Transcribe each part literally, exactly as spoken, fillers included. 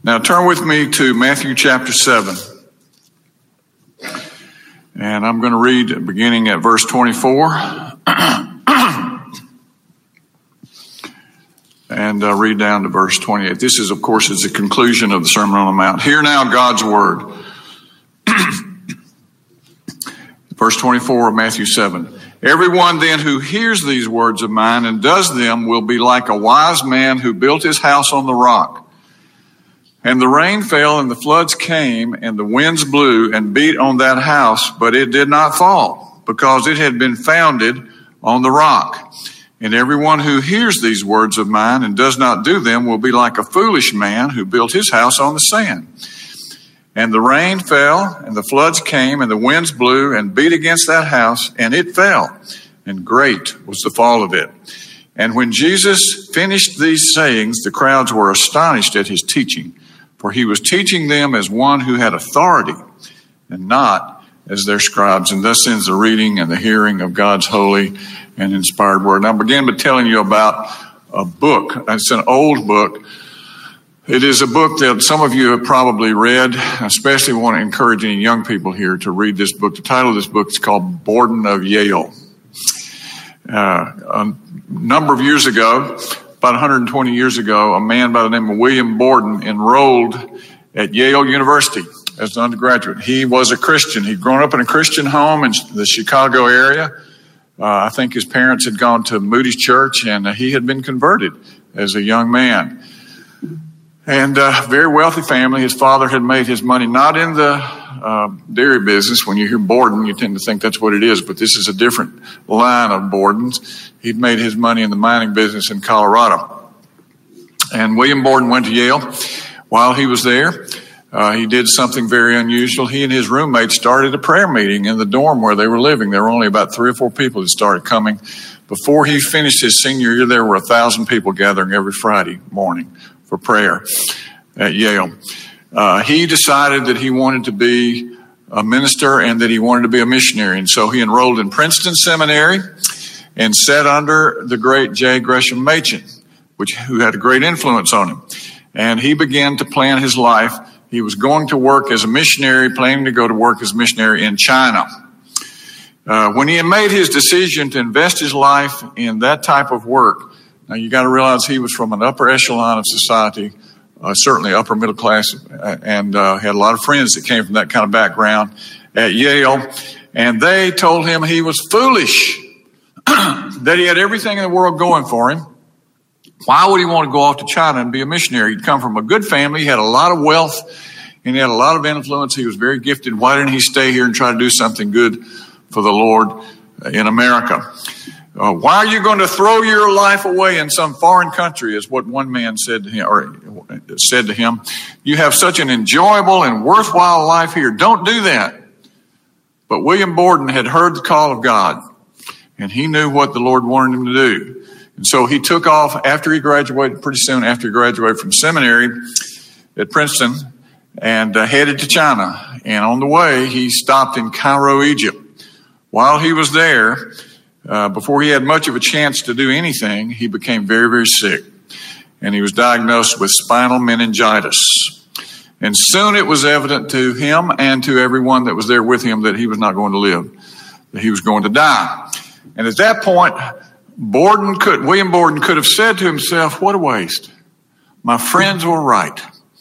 Now turn with me to Matthew chapter seven. And I'm going to read beginning at verse twenty-four. and uh, read down to verse twenty-eight. This is, of course, is the conclusion of the Sermon on the Mount. Hear now God's word. Verse twenty-four of Matthew seven. Everyone then who hears these words of mine and does them will be like a wise man who built his house on the rock. And the rain fell and the floods came and the winds blew and beat on that house, but it did not fall because it had been founded on the rock. And everyone who hears these words of mine and does not do them will be like a foolish man who built his house on the sand. And the rain fell and the floods came and the winds blew and beat against that house and it fell. And great was the fall of it. And when Jesus finished these sayings, the crowds were astonished at his teaching. For he was teaching them as one who had authority and not as their scribes. And thus ends the reading and the hearing of God's holy and inspired word. And I'll begin by telling you about a book. It's an old book. It is a book that some of you have probably read. I especially want to encourage any young people here to read this book. The title of this book is called Borden of Yale. Uh, a number of years ago, about one hundred twenty years ago, a man by the name of William Borden enrolled at Yale University as an undergraduate. He was a Christian. He'd grown up in a Christian home in the Chicago area. Uh, I think his parents had gone to Moody's Church, and uh, he had been converted as a young man. And a uh, very wealthy family. His father had made his money not in the uh, dairy business. When you hear Borden, you tend to think that's what it is, but this is a different line of Bordens. He'd made his money in the mining business in Colorado. And William Borden went to Yale. While he was there, uh, he did something very unusual. He and his roommates started a prayer meeting in the dorm where they were living. There were only about three or four people that started coming. Before he finished his senior year, there were a thousand people gathering every Friday morning for prayer at Yale. Uh, he decided that he wanted to be a minister and that he wanted to be a missionary. And so he enrolled in Princeton Seminary and sat under the great J. Gresham Machen, which who had a great influence on him. And he began to plan his life. He was going to work as a missionary, planning to go to work as a missionary in China. Uh, when he had made his decision to invest his life in that type of work, now, you got to realize he was from an upper echelon of society, uh, certainly upper middle class, and uh, had a lot of friends that came from that kind of background at Yale. And they told him he was foolish, that he had everything in the world going for him. Why would he want to go off to China and be a missionary? He'd come from a good family, he had a lot of wealth, and he had a lot of influence. He was very gifted. Why didn't he stay here and try to do something good for the Lord in America? Uh, why are you going to throw your life away in some foreign country, is what one man said to him, or said to him. You have such an enjoyable and worthwhile life here. Don't do that. But William Borden had heard the call of God, and he knew what the Lord wanted him to do. And so he took off after he graduated, pretty soon after he graduated from seminary at Princeton, and uh, headed to China. And on the way, he stopped in Cairo, Egypt. While he was there, Uh, before he had much of a chance to do anything, he became very, very sick. And he was diagnosed with spinal meningitis. And soon it was evident to him and to everyone that was there with him that he was not going to live, that he was going to die. And at that point, Borden could, William Borden could have said to himself, what a waste. My friends were right.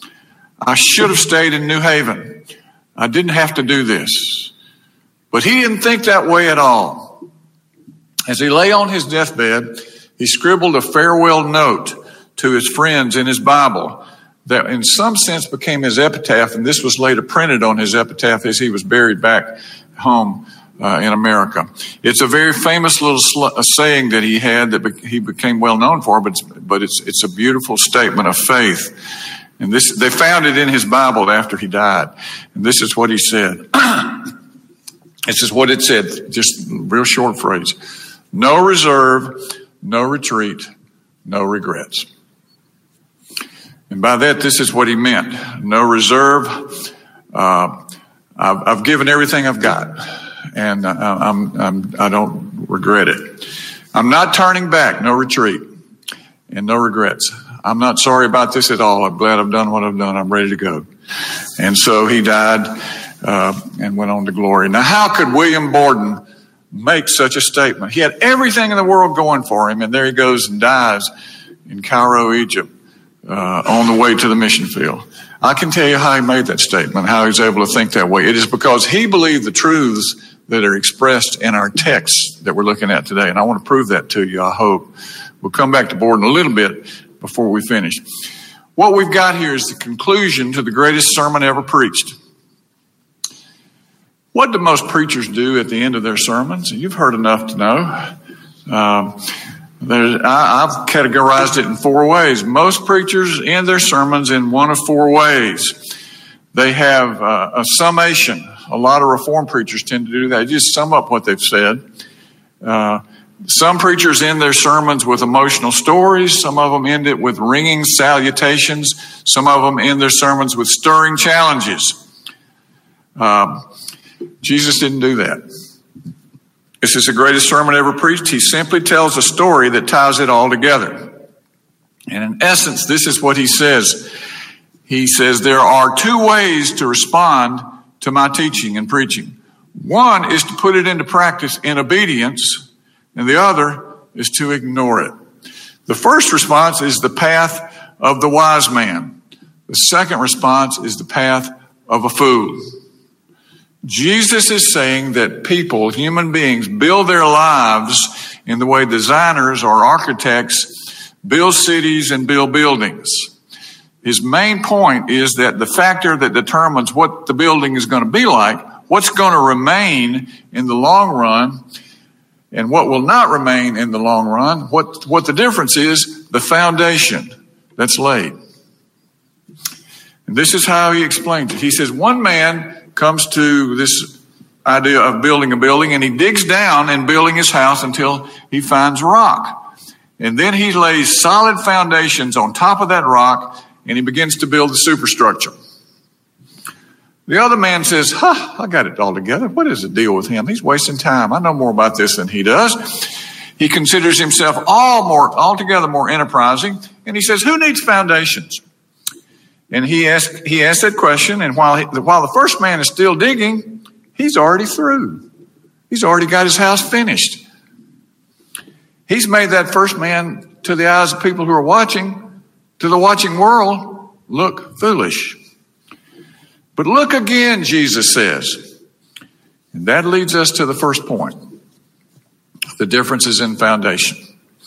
I should have stayed in New Haven. I didn't have to do this. But he didn't think that way at all. As he lay on his deathbed, he scribbled a farewell note to his friends in his Bible that in some sense became his epitaph, and this was later printed on his epitaph as he was buried back home uh, in America. It's a very famous little sl- a saying that he had that be- he became well known for, but, it's, but it's, it's a beautiful statement of faith. And this, they found it in his Bible after he died. And this is what he said. This is what it said, just a real short phrase. No reserve, no retreat, no regrets. And by that, this is what he meant. No reserve. Uh, I've, I've given everything I've got, and I, I'm, I'm, I don't regret it. I'm not turning back. No retreat, and no regrets. I'm not sorry about this at all. I'm glad I've done what I've done. I'm ready to go. And so he died uh, and went on to glory. Now, how could William Borden make such a statement? He had everything in the world going for him, and there he goes and dies in Cairo, Egypt, uh, on the way to the mission field. I can tell you how he made that statement, how he was able to think that way. It is because he believed the truths that are expressed in our texts that we're looking at today. And I want to prove that to you, I hope. We'll come back to Borden a little bit before we finish. What we've got here is the conclusion to the greatest sermon ever preached. What do most preachers do at the end of their sermons? You've heard enough to know. Um, I, I've categorized it in four ways. Most preachers end their sermons in one of four ways. They have uh, a summation. A lot of Reformed preachers tend to do that. They just sum up what they've said. Uh, some preachers end their sermons with emotional stories. Some of them end it with ringing salutations. Some of them end their sermons with stirring challenges. Um, Jesus didn't do that. This is the greatest sermon ever preached. He simply tells a story that ties it all together. And in essence, this is what he says. He says, there are two ways to respond to my teaching and preaching. One is to put it into practice in obedience, and the other is to ignore it. The first response is the path of the wise man. The second response is the path of a fool. Jesus is saying that people, human beings, build their lives in the way designers or architects build cities and build buildings. His main point is that the factor that determines what the building is going to be like, what's going to remain in the long run, and what will not remain in the long run, what, what the difference is, the foundation that's laid. And this is how he explains it. He says, one man comes to this idea of building a building, and he digs down and building his house until he finds rock. And then he lays solid foundations on top of that rock, and he begins to build the superstructure. The other man says, huh, I got it all together. What is the deal with him? He's wasting time. I know more about this than he does. He considers himself all more, altogether more enterprising. And he says, who needs foundations? And he asked, he asked that question. And while he, while the first man is still digging, he's already through. He's already got his house finished. He's made that first man, to the eyes of people who are watching, to the watching world, look foolish. But look again, Jesus says. And that leads us to the first point. The difference is in foundation.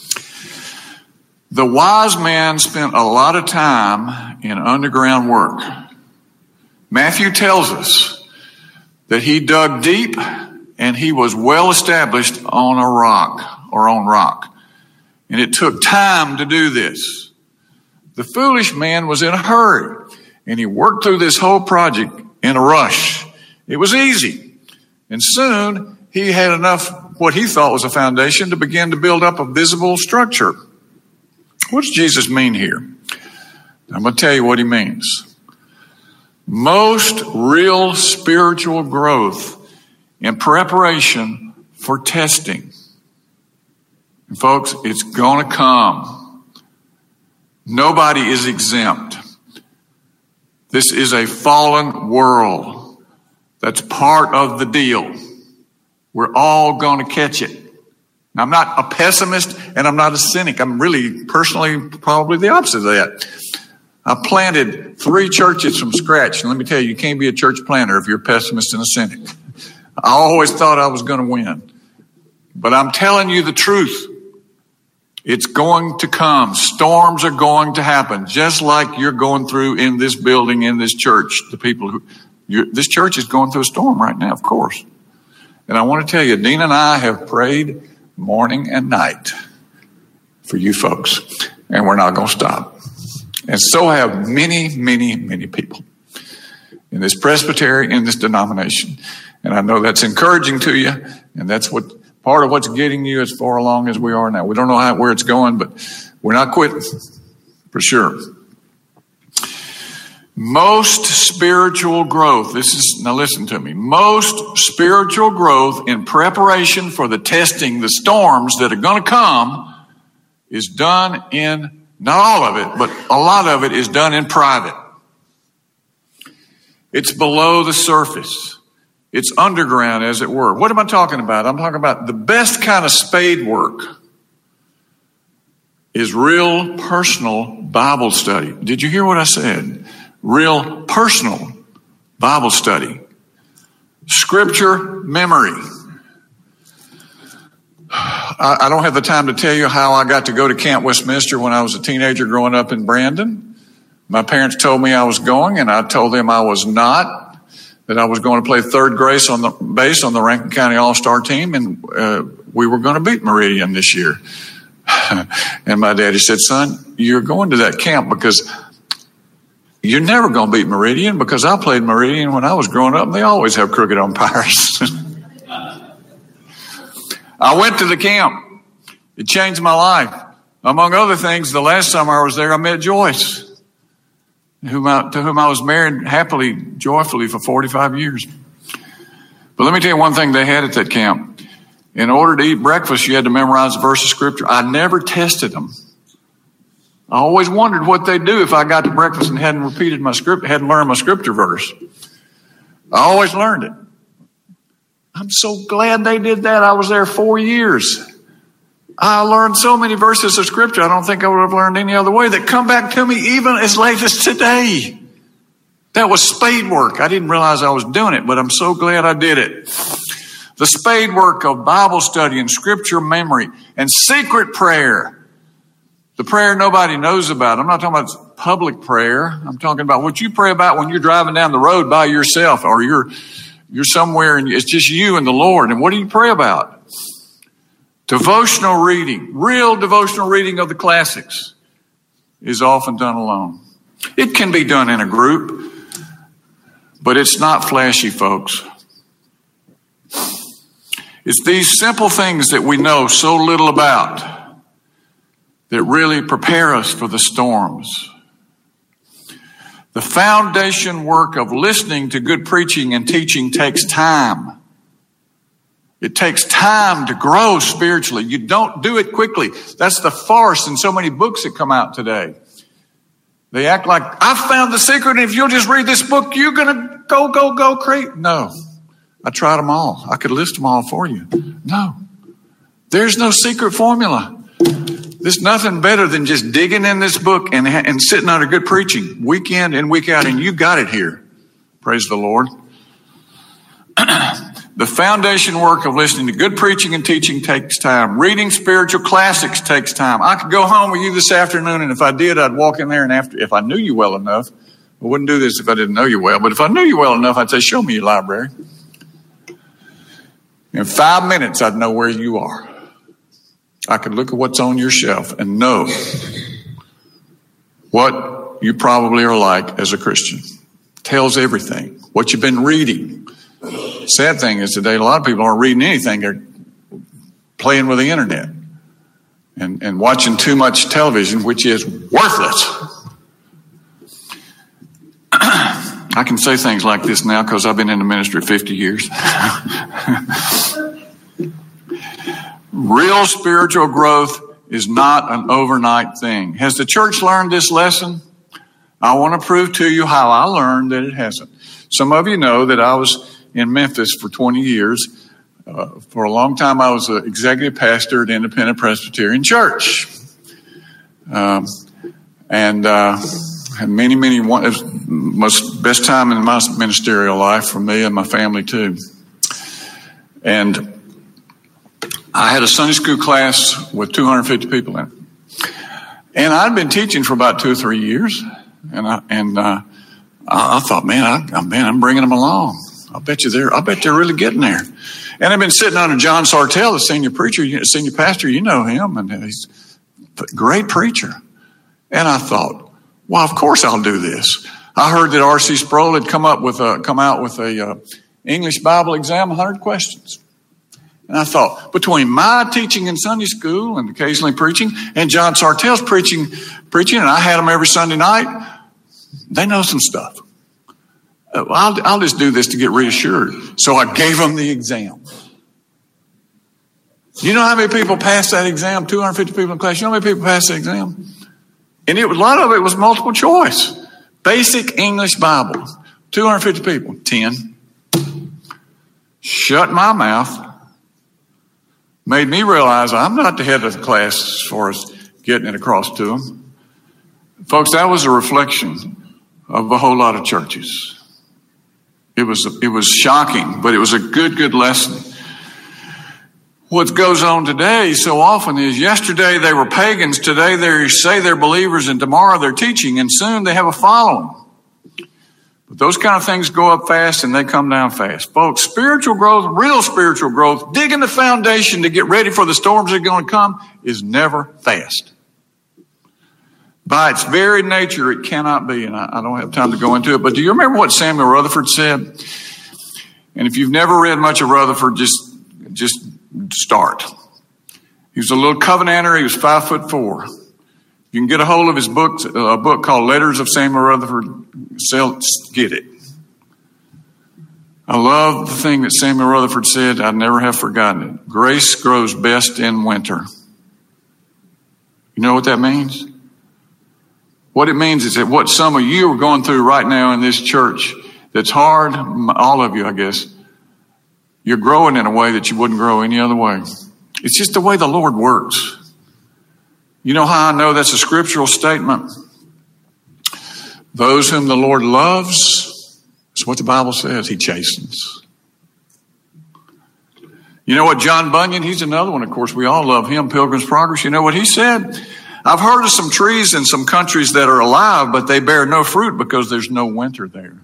The wise man spent a lot of time in underground work. Matthew tells us that he dug deep and he was well established on a rock or on rock. And it took time to do this. The foolish man was in a hurry. And he worked through this whole project in a rush. It was easy. And soon he had enough, what he thought was a foundation, to begin to build up a visible structure. What does Jesus mean here? I'm going to tell you what he means. Most real spiritual growth in preparation for testing. And folks, it's going to come. Nobody is exempt. This is a fallen world. That's part of the deal. We're all going to catch it. Now, I'm not a pessimist and I'm not a cynic. I'm really personally probably the opposite of that. I planted three churches from scratch. And let me tell you, you can't be a church planter if you're a pessimist and a cynic. I always thought I was going to win. But I'm telling you the truth. It's going to come. Storms are going to happen, just like you're going through in this building, in this church. The people who, you're, this church is going through a storm right now, of course. And I want to tell you, Dean and I have prayed morning and night for you folks, and we're not going to stop. And so have many, many, many people in this presbytery, in this denomination. And I know that's encouraging to you, and that's what part of what's getting you as far along as we are now. We don't know how, where it's going, but we're not quitting, for sure. Most spiritual growth, this is, now listen to me, most spiritual growth in preparation for the testing, the storms that are going to come, is done in Not all of it, but a lot of it is done in private. It's below the surface. It's underground, as it were. What am I talking about? I'm talking about the best kind of spade work is real personal Bible study. Did you hear what I said? Real personal Bible study. Scripture memory. I, I don't have the time to tell you how I got to go to Camp Westminster when I was a teenager growing up in Brandon. My parents told me I was going, and I told them I was not, that I was going to play third base on the base on the Rankin County All-Star team, and uh, we were going to beat Meridian this year. And my daddy said, son, you're going to that camp because you're never going to beat Meridian, because I played Meridian when I was growing up, and they always have crooked umpires. I went to the camp. It changed my life. Among other things, the last summer I was there, I met Joyce, whom I, to whom I was married happily, joyfully for forty-five years. But let me tell you one thing they had at that camp. In order to eat breakfast, you had to memorize a verse of Scripture. I never tested them. I always wondered what they'd do if I got to breakfast and hadn't repeated my script, hadn't learned my Scripture verse. I always learned it. I'm so glad they did that. I was there four years. I learned so many verses of Scripture I don't think I would have learned any other way that come back to me even as late as today. That was spade work. I didn't realize I was doing it, but I'm so glad I did it. The spade work of Bible study and Scripture memory and secret prayer. The prayer nobody knows about. I'm not talking about public prayer. I'm talking about what you pray about when you're driving down the road by yourself, or you're you're somewhere and it's just you and the Lord. And what do you pray about? Devotional reading, real devotional reading of the classics is often done alone. It can be done in a group, but it's not flashy, folks. It's these simple things that we know so little about that really prepare us for the storms. The foundation work of listening to good preaching and teaching takes time. It takes time to grow spiritually. You don't do it quickly. That's the farce in so many books that come out today. They act like, I found the secret, and if you'll just read this book, you're going to go, go, go crazy. No, I tried them all. I could list them all for you. No, there's no secret formula. There's nothing better than just digging in this book and, and sitting under good preaching week in and week out, and you got it here. Praise the Lord. The foundation work of listening to good preaching and teaching takes time. Reading spiritual classics takes time. I could go home with you this afternoon, and if I did, I'd walk in there, and after, if I knew you well enough, I wouldn't do this if I didn't know you well, but if I knew you well enough, I'd say, show me your library. In five minutes, I'd know where you are. I could look at what's on your shelf and know what you probably are like as a Christian. Tells everything. What you've been reading. Sad thing is today, a lot of people aren't reading anything. They're playing with the internet and, and watching too much television, which is worthless. I can say things like this now because I've been in the ministry fifty years. Real spiritual growth is not an overnight thing. Has the church learned this lesson? I want to prove to you how I learned that it hasn't. Some of you know that I was in Memphis for twenty years. Uh, for a long time, I was an executive pastor at Independent Presbyterian Church. Um, and uh, had many, many, one, it was the most best time in my ministerial life for me and my family too. And I had a Sunday school class with two hundred fifty people in it. And I'd been teaching for about two or three years. And I, and, uh, I, I thought, man, I, man, I'm bringing them along. I bet you they're, I bet they're really getting there. And I've been sitting under John Sartell, the senior preacher, senior pastor, you know him, and he's a great preacher. And I thought, well, of course I'll do this. I heard that R C Sproul had come up with a, come out with a, uh, English Bible exam, one hundred questions. And I thought, between my teaching in Sunday school and occasionally preaching, and John Sartell's preaching, preaching, and I had them every Sunday night, they know some stuff. I'll, I'll just do this to get reassured. So I gave them the exam. You know how many people pass that exam? two hundred fifty people in class. You know how many people pass that exam? And it, a lot of it was multiple choice. Basic English Bible. two hundred fifty people. ten. Shut my mouth. Made me realize I'm not the head of the class as far as getting it across to them. Folks, that was a reflection of a whole lot of churches. It was, it was shocking, but it was a good, good lesson. What goes on today so often is yesterday they were pagans, today they say they're believers, and tomorrow they're teaching, and soon they have a following. But those kind of things go up fast and they come down fast. Folks, spiritual growth, real spiritual growth, digging the foundation to get ready for the storms that are going to come is never fast. By its very nature, it cannot be, and I, I don't have time to go into it, but do you remember what Samuel Rutherford said? And if you've never read much of Rutherford, just, just start. He was a little Covenanter. He was five foot four. You can get a hold of his book, a book called Letters of Samuel Rutherford. Sell, get it. I love the thing that Samuel Rutherford said. I never have forgotten it. Grace grows best in winter. You know what that means? What it means is that what some of you are going through right now in this church that's hard, all of you, I guess, you're growing in a way that you wouldn't grow any other way. It's just the way the Lord works. You know how I know that's a scriptural statement? Those whom the Lord loves, that's what the Bible says, he chastens. You know what, John Bunyan, he's another one, of course, we all love him, Pilgrim's Progress. You know what he said? I've heard of some trees in some countries that are alive, but they bear no fruit because there's no winter there.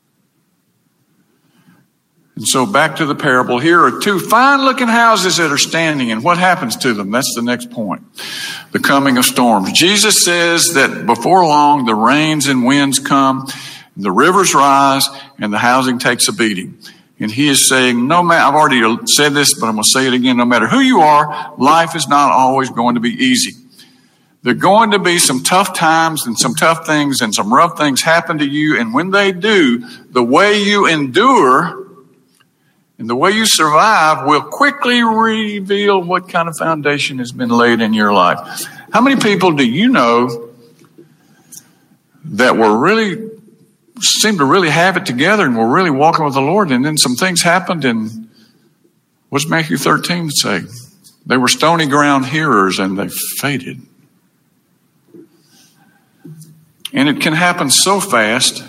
And so back to the parable. Here are two fine-looking houses that are standing, and what happens to them? That's the next point. The coming of storms. Jesus says that before long, the rains and winds come, the rivers rise, and the housing takes a beating. And he is saying, no matter, I've already said this, but I'm going to say it again, no matter who you are, life is not always going to be easy. There are going to be some tough times and some tough things and some rough things happen to you, and when they do, the way you endure and the way you survive will quickly reveal what kind of foundation has been laid in your life. How many people do you know that were really, seem to really have it together and were really walking with the Lord, and then some things happened, and what's Matthew thirteen say? They were stony ground hearers and they faded. And it can happen so fast.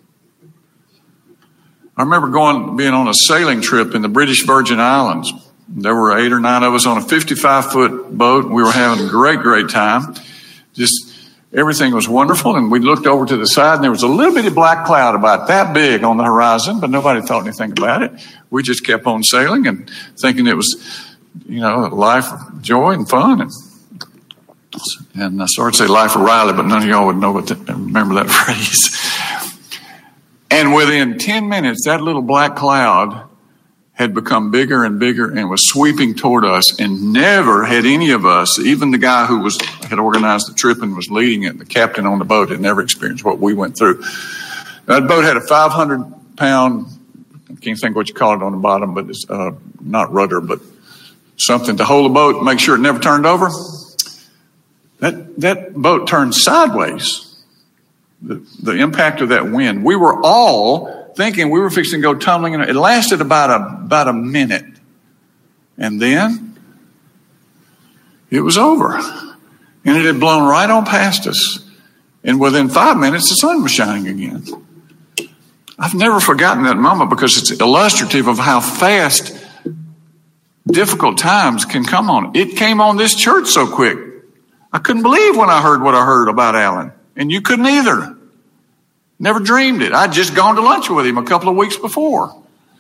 I remember going, being on a sailing trip in the British Virgin Islands. There were eight or nine of us on a fifty-five foot boat. We were having a great, great time. Just everything was wonderful. And we looked over to the side and there was a little bitty black cloud about that big on the horizon, but nobody thought anything about it. We just kept on sailing and thinking it was, you know, life of joy and fun. And, and I started to say life of Riley, but none of y'all would know what that, remember that phrase. And within ten minutes, that little black cloud had become bigger and bigger and was sweeping toward us, and never had any of us, even the guy who was had organized the trip and was leading it, the captain on the boat, had never experienced what we went through. That boat had a five hundred pound, I can't think what you call it on the bottom, but it's uh, not rudder, but something to hold the boat and make sure it never turned over. That, that boat turned sideways. The, the impact of that wind. We were all thinking we were fixing to go tumbling in. It lasted about a, about a minute. And then it was over. And it had blown right on past us. And within five minutes, the sun was shining again. I've never forgotten that moment because it's illustrative of how fast difficult times can come on. It came on this church so quick. I couldn't believe when I heard what I heard about Alan. And you couldn't either. Never dreamed it. I'd just gone to lunch with him a couple of weeks before.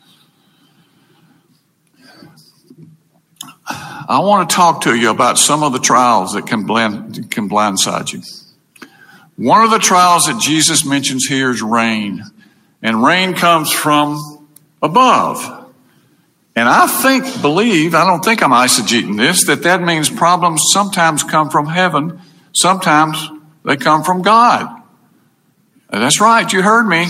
I want to talk to you about some of the trials that can blind, can blindside you. One of the trials that Jesus mentions here is rain. And rain comes from above. And I think, believe, I don't think I'm eisegeting this, that that means problems sometimes come from heaven, sometimes they come from God. That's right, you heard me.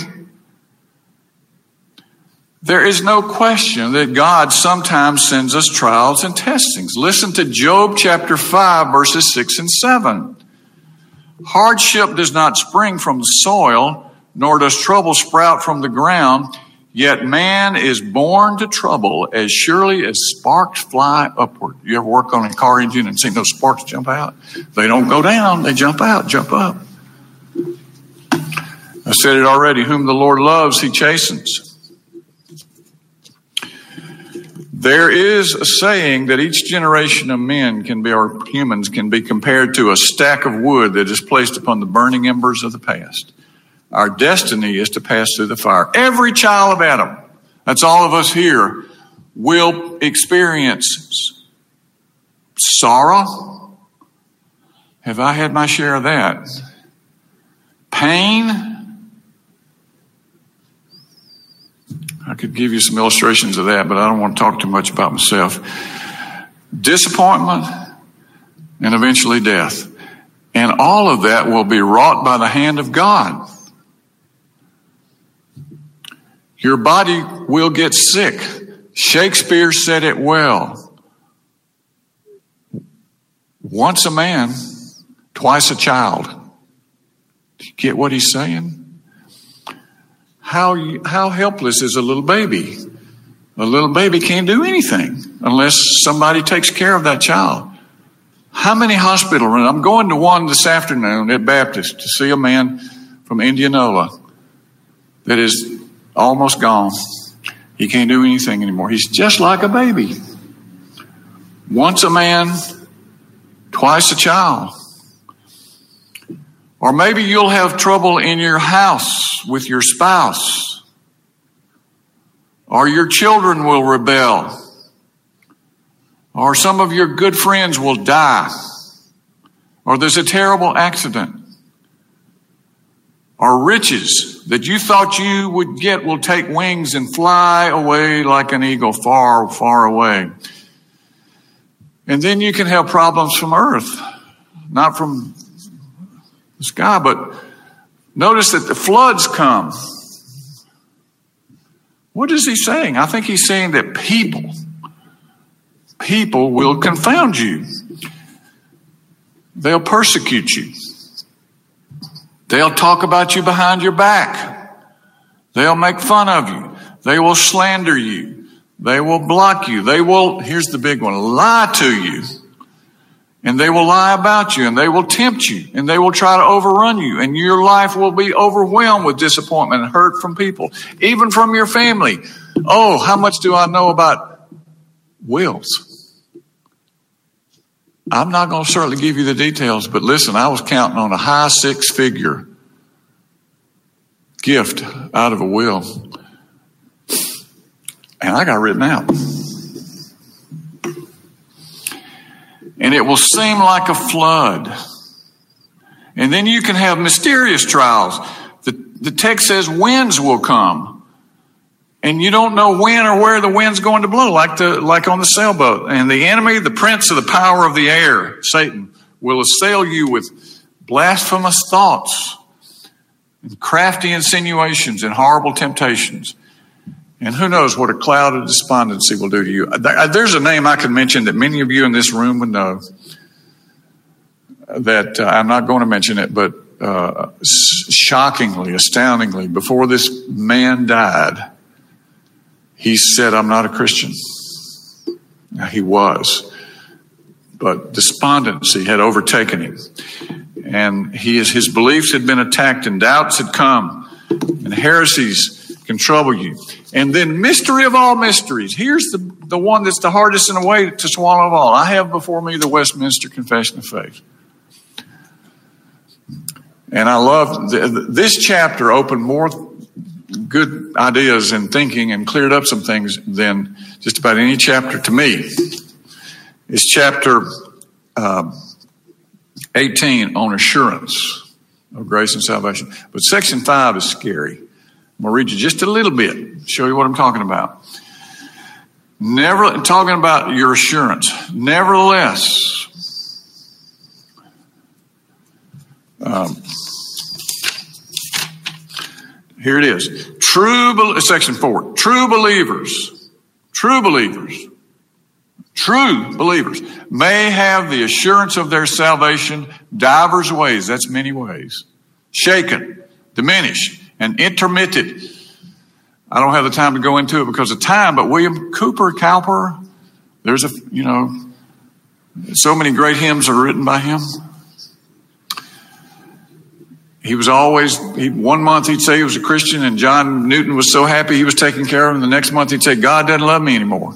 There is no question that God sometimes sends us trials and testings. Listen to Job chapter five, verses six and seven. Hardship does not spring from the soil, nor does trouble sprout from the ground. Yet man is born to trouble as surely as sparks fly upward. You ever work on a car engine and seen those sparks jump out? They don't go down, they jump out, jump up. I said it already, whom the Lord loves, he chastens. There is a saying that each generation of men can be, or humans can be compared to a stack of wood that is placed upon the burning embers of the past. Our destiny is to pass through the fire. Every child of Adam, that's all of us here, will experience sorrow. Have I had my share of that? Pain. I could give you some illustrations of that, but I don't want to talk too much about myself. Disappointment and eventually death. And all of that will be wrought by the hand of God. Your body will get sick. Shakespeare said it well. Once a man, twice a child. Do you get what he's saying? How, how helpless is a little baby? A little baby can't do anything unless somebody takes care of that child. How many hospital rooms? I'm going to one this afternoon at Baptist to see a man from Indianola that is almost gone. He can't do anything anymore. He's just like a baby. Once a man, twice a child. Or maybe you'll have trouble in your house with your spouse. Or your children will rebel. Or some of your good friends will die. Or there's a terrible accident. Or riches that you thought you would get will take wings and fly away like an eagle far, far away. And then you can have problems from earth, not from the sky, but notice that the floods come. What is he saying? I think he's saying that people, people will confound you. They'll persecute you. They'll talk about you behind your back. They'll make fun of you. They will slander you. They will block you. They will, here's the big one, lie to you. And they will lie about you, and they will tempt you, and they will try to overrun you, and your life will be overwhelmed with disappointment and hurt from people, even from your family. Oh, how much do I know about wills? I'm not going to certainly give you the details, but listen, I was counting on a high six-figure gift out of a will, and I got written out. And it will seem like a flood. And then you can have mysterious trials. The, the text says winds will come. And you don't know when or where the wind's going to blow, like the like on the sailboat. And the enemy, the prince of the power of the air, Satan, will assail you with blasphemous thoughts, and crafty insinuations, and horrible temptations. And who knows what a cloud of despondency will do to you. There's a name I could mention that many of you in this room would know. That uh, I'm not going to mention it, but uh, shockingly, astoundingly, before this man died, he said, I'm not a Christian. Now, he was. But despondency had overtaken him. And he is, his beliefs had been attacked, and doubts had come, and heresies can trouble you. And then mystery of all mysteries. Here's the, the one that's the hardest in a way to swallow of all. I have before me the Westminster Confession of Faith. And I love the, this chapter opened more good ideas and thinking and cleared up some things than just about any chapter to me. It's chapter um, eighteen on assurance of grace and salvation. But section five is scary. I'm going to read you just a little bit, show you what I'm talking about. Never talking about your assurance. Nevertheless, um, here it is. True, section four. True believers, true believers, true believers, may have the assurance of their salvation divers ways. That's many ways. Shaken, diminished, and intermitted. I don't have the time to go into it because of time, but William Cooper Cowper, there's a, you know, so many great hymns are written by him. He was always, he, one month he'd say he was a Christian, and John Newton was so happy he was taking care of him. The next month he'd say, God doesn't love me anymore.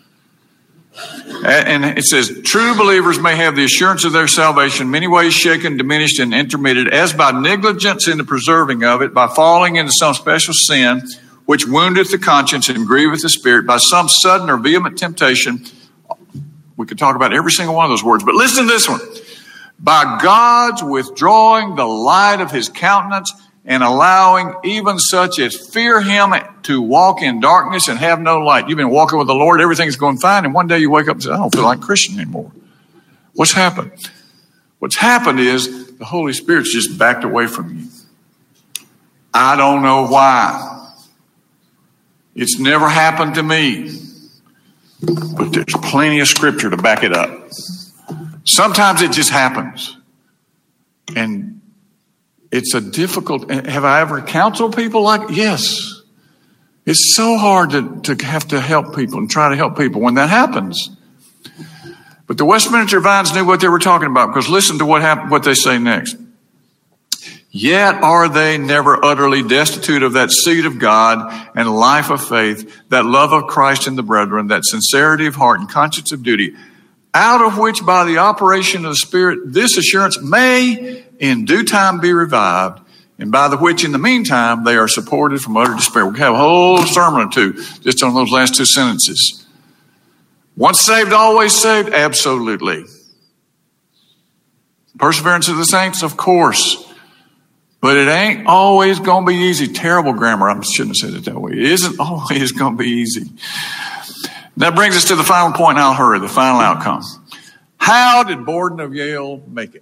And it says, true believers may have the assurance of their salvation, many ways shaken, diminished, and intermitted, as by negligence in the preserving of it, by falling into some special sin, which woundeth the conscience and grieveth the spirit, by some sudden or vehement temptation. We could talk about every single one of those words, but listen to this one. By God's withdrawing the light of his countenance and allowing even such as fear him to walk in darkness and have no light. You've been walking with the Lord, everything's going fine, and one day you wake up and say, I don't feel like a Christian anymore. What's happened? What's happened is the Holy Spirit's just backed away from you. I don't know why. It's never happened to me. But there's plenty of scripture to back it up. Sometimes it just happens. And it's a difficult, have I ever counseled people like, yes. It's so hard to, to have to help people and try to help people when that happens. But the Westminster Divines knew what they were talking about, because listen to what happened, what they say next. Yet are they never utterly destitute of that seed of God and life of faith, that love of Christ and the brethren, that sincerity of heart and conscience of duty, out of which by the operation of the Spirit this assurance may in due time be revived, and by the which in the meantime they are supported from utter despair. We have a whole sermon or two just on those last two sentences. Once saved, always saved? Absolutely. Perseverance of the saints? Of course. But it ain't always going to be easy. Terrible grammar. I shouldn't have said it that way. It isn't always going to be easy. That brings us to the final point, and I'll hurry, the final outcome. How did Borden of Yale make it?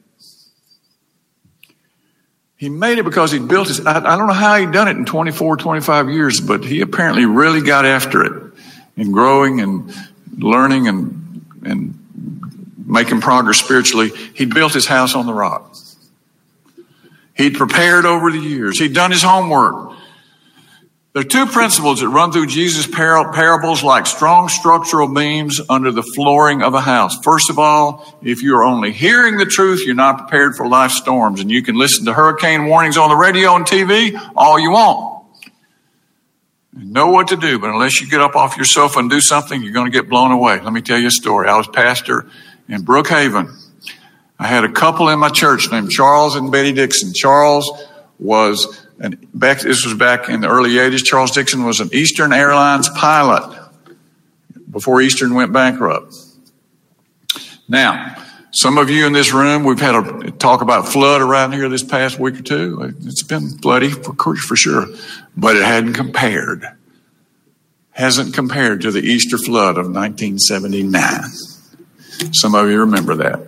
He made it because he built his, I, I don't know how he'd done it in twenty-four, twenty-five years, but he apparently really got after it in growing and learning and, and making progress spiritually. He built his house on the rock. He'd prepared over the years. He'd done his homework. There are two principles that run through Jesus' par- parables like strong structural beams under the flooring of a house. First of all, if you're only hearing the truth, you're not prepared for life's storms. And you can listen to hurricane warnings on the radio and T V all you want. And know what to do, but unless you get up off your sofa and do something, you're going to get blown away. Let me tell you a story. I was pastor in Brookhaven. I had a couple in my church named Charles and Betty Dixon. Charles was And back, this was back in the early eighties. Charles Dixon was an Eastern Airlines pilot before Eastern went bankrupt. Now, some of you in this room, we've had a talk about flood around here this past week or two. It's been floody for, for sure, but it hadn't compared. Hasn't compared to the Easter flood of nineteen seventy-nine. Some of you remember that.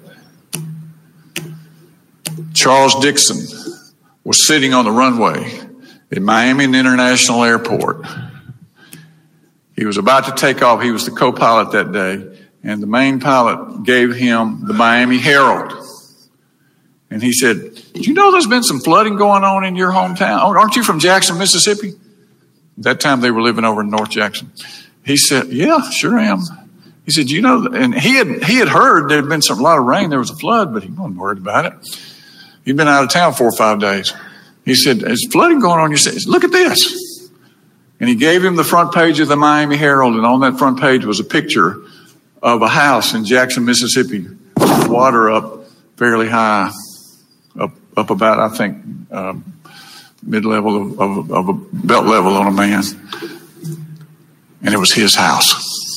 Charles Dixon was sitting on the runway at Miami International Airport. He was about to take off. He was the co-pilot that day, and the main pilot gave him the Miami Herald. And he said, "Do you know there's been some flooding going on in your hometown? Aren't you from Jackson, Mississippi?" At that time, they were living over in North Jackson. He said, "Yeah, sure am." He said, "You know," and he had he had heard there had been some a lot of rain. There was a flood, but he wasn't worried about it. He'd been out of town four or five days. He said, "There's flooding going on." You said, "Look at this." And he gave him the front page of the Miami Herald, and on that front page was a picture of a house in Jackson, Mississippi, with water up fairly high, up up about, I think, um, mid-level of, of, of a belt level on a man. And it was his house.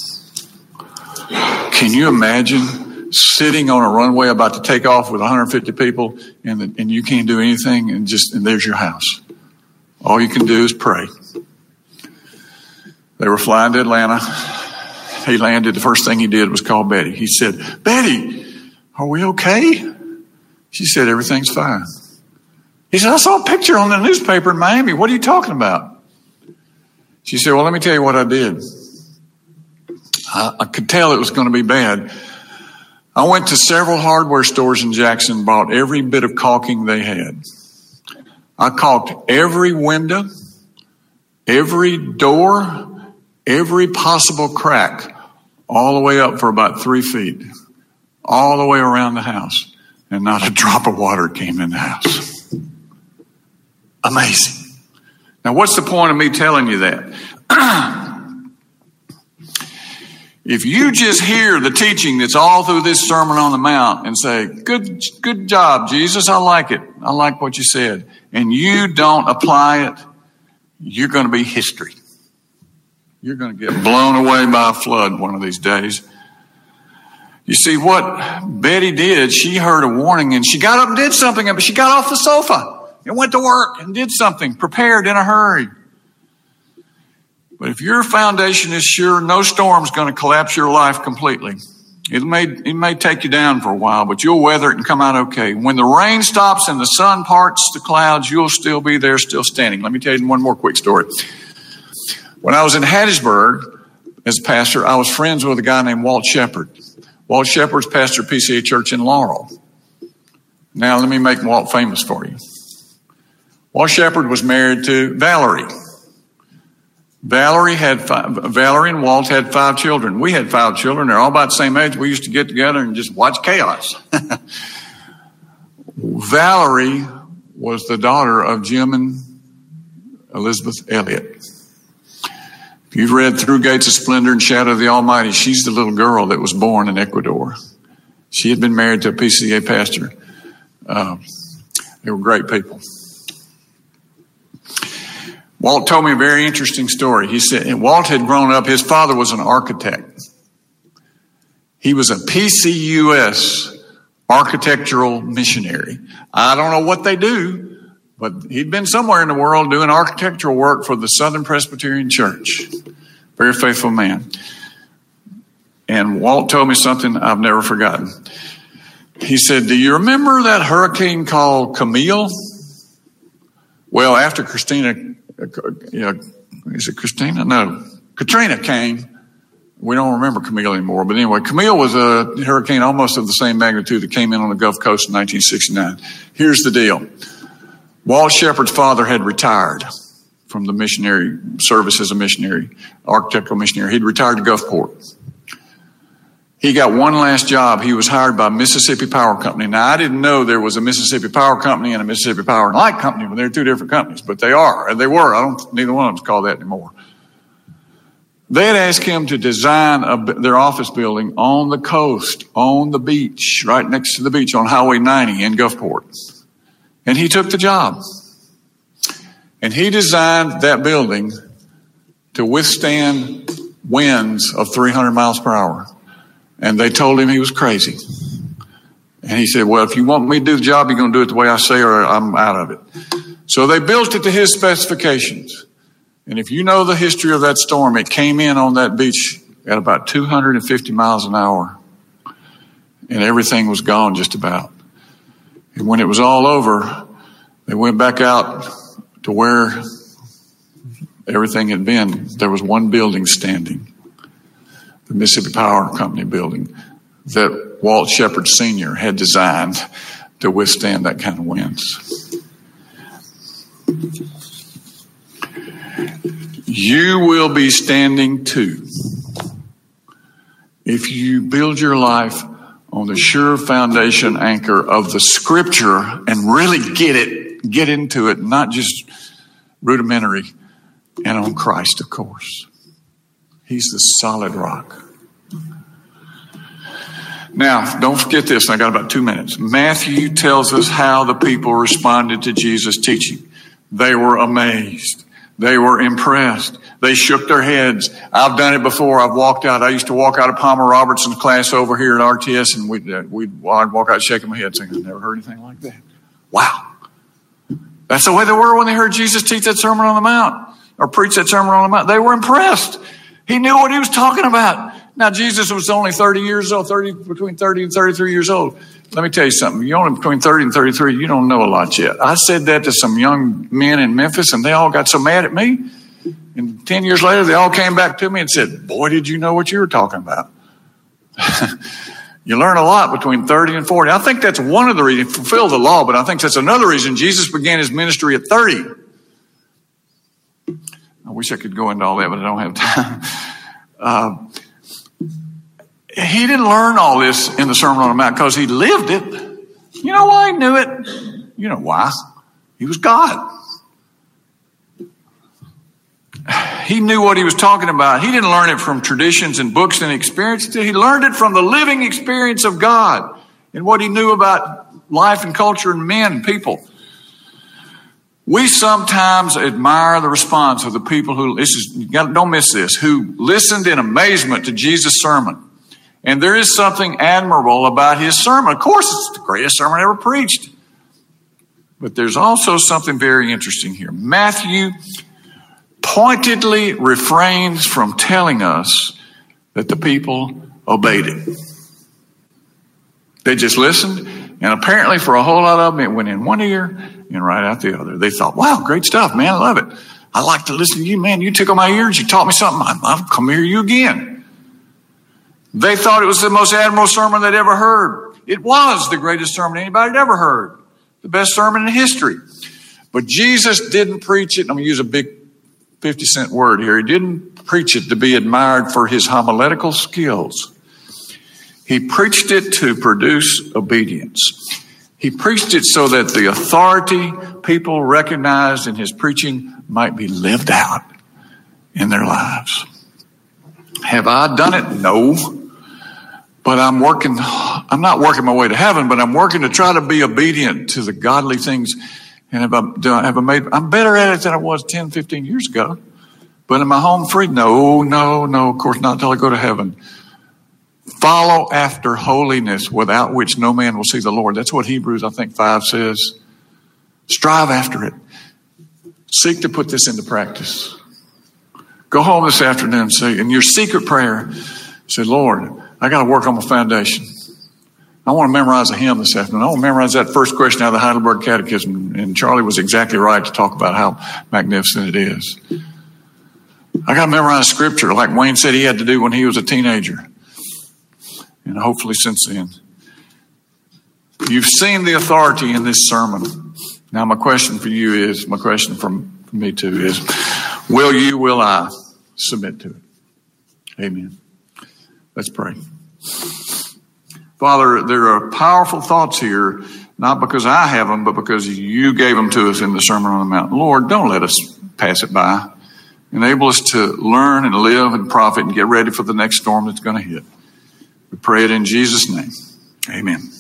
Can you imagine sitting on a runway about to take off with one hundred fifty people, and the, and you can't do anything, and just and there's your house. All you can do is pray. They were flying to Atlanta. He landed. The first thing he did was call Betty. He said, "Betty, are we okay?" She said, "Everything's fine." He said, "I saw a picture on the newspaper in Miami. What are you talking about?" She said, "Well, let me tell you what I did. I, I could tell it was going to be bad. I went to several hardware stores in Jackson, bought every bit of caulking they had. I caulked every window, every door, every possible crack, all the way up for about three feet, all the way around the house, and not a drop of water came in the house. Amazing. Now, what's the point of me telling you that? If you just hear the teaching that's all through this Sermon on the Mount and say, good, good job, Jesus, I like it. I like what you said. And you don't apply it, you're going to be history. You're going to get blown away by a flood one of these days. You see, what Betty did, she heard a warning and she got up and did something, but she got off the sofa and went to work and did something, prepared in a hurry. But if your foundation is sure, no storm's going to collapse your life completely. It may, it may take you down for a while, but you'll weather it and come out okay. When the rain stops and the sun parts the clouds, you'll still be there, still standing. Let me tell you one more quick story. When I was in Hattiesburg as a pastor, I was friends with a guy named Walt Shepard. Walt Shepard's pastor of P C A Church in Laurel. Now let me make Walt famous for you. Walt Shepard was married to Valerie. Valerie had five, Valerie and Walt had five children. We had five children. They're all about the same age. We used to get together and just watch chaos. Valerie was the daughter of Jim and Elizabeth Elliott. If you've read Through Gates of Splendor and Shadow of the Almighty, she's the little girl that was born in Ecuador. She had been married to a P C A pastor. Uh, they were great people. Walt told me a very interesting story. He said Walt had grown up, his father was an architect. He was a P C U S architectural missionary. I don't know what they do, but he'd been somewhere in the world doing architectural work for the Southern Presbyterian Church. Very faithful man. And Walt told me something I've never forgotten. He said, do you remember that hurricane called Camille? Well, after Christina, you know, is it Christina? No, Katrina came. We don't remember Camille anymore. But anyway, Camille was a hurricane almost of the same magnitude that came in on the Gulf Coast in nineteen sixty-nine. Here's the deal. Walt Shepard's father had retired from the missionary service as a missionary, architectural missionary. He'd retired to Gulfport. He got one last job. He was hired by Mississippi Power Company. Now, I didn't know there was a Mississippi Power Company and a Mississippi Power and Light Company, but they're two different companies. But they are. They were. I don't. Neither one of them's called that anymore. They had asked him to design a, their office building on the coast, on the beach, right next to the beach on Highway ninety in Gulfport. And he took the job. And he designed that building to withstand winds of three hundred miles per hour. And they told him he was crazy. And he said, well, if you want me to do the job, you're going to do it the way I say or I'm out of it. So they built it to his specifications. And if you know the history of that storm, it came in on that beach at about two hundred fifty miles an hour. And everything was gone just about. And when it was all over, they went back out to where everything had been. There was one building standing. The Mississippi Power Company building that Walt Shepard Senior had designed to withstand that kind of winds. You will be standing too if you build your life on the sure foundation anchor of the Scripture and really get it, get into it, not just rudimentary, and on Christ, of course. He's the solid rock. Now, don't forget this. I got about two minutes. Matthew tells us how the people responded to Jesus' teaching. They were amazed. They were impressed. They shook their heads. I've done it before. I've walked out. I used to walk out of Palmer Robertson's class over here at R T S, and we'd, uh, we'd I'd walk out shaking my head saying, I've never heard anything like that. Wow. That's the way they were when they heard Jesus teach that Sermon on the Mount or preach that Sermon on the Mount. They were impressed. He knew what he was talking about. Now, Jesus was only thirty years old, thirty between thirty and thirty-three years old. Let me tell you something. You're only between thirty and thirty-three. You don't know a lot yet. I said that to some young men in Memphis, and they all got so mad at me. And ten years later, they all came back to me and said, boy, did you know what you were talking about. You learn a lot between thirty and forty. I think that's one of the reasons, fulfill the law, but I think that's another reason Jesus began his ministry at thirty. I wish I could go into all that, but I don't have time. Uh, he didn't learn all this in the Sermon on the Mount because he lived it. You know why he knew it? You know why? He was God. He knew what he was talking about. He didn't learn it from traditions and books and experiences. He learned it from the living experience of God and what he knew about life and culture and men and people. We sometimes admire the response of the people who, this is, you gotta, don't miss this, who listened in amazement to Jesus' sermon. And there is something admirable about his sermon. Of course, it's the greatest sermon ever preached. But there's also something very interesting here. Matthew pointedly refrains from telling us that the people obeyed it. They just listened, and apparently for a whole lot of them, it went in one ear and right out the other. They thought, wow, great stuff, man, I love it. I like to listen to you, man. You tickle my ears, you taught me something, I'll come hear you again. They thought it was the most admirable sermon they'd ever heard. It was the greatest sermon anybody had ever heard. The best sermon in history. But Jesus didn't preach it, I'm going to use a big fifty cent word here. He didn't preach it to be admired for his homiletical skills. He preached it to produce obedience. He preached it so that the authority people recognized in his preaching might be lived out in their lives. Have I done it? No. But I'm working, I'm not working my way to heaven, but I'm working to try to be obedient to the godly things. And have I, do I, have I made, I'm better at it than I was ten, fifteen years ago. But am I home free? No, no, no, of course not until I go to heaven. Follow after holiness, without which no man will see the Lord. That's what Hebrews, I think, five says. Strive after it. Seek to put this into practice. Go home this afternoon and say, in your secret prayer, say, Lord, I got to work on my foundation. I want to memorize a hymn this afternoon. I want to memorize that first question out of the Heidelberg Catechism. And Charlie was exactly right to talk about how magnificent it is. I got to memorize scripture like Wayne said he had to do when he was a teenager. And hopefully since then. You've seen the authority in this sermon. Now my question for you is, my question from me too is, will you, will I submit to it? Amen. Let's pray. Father, there are powerful thoughts here, not because I have them, but because you gave them to us in the Sermon on the Mount. Lord, don't let us pass it by. Enable us to learn and live and profit and get ready for the next storm that's going to hit. We pray it in Jesus' name. Amen.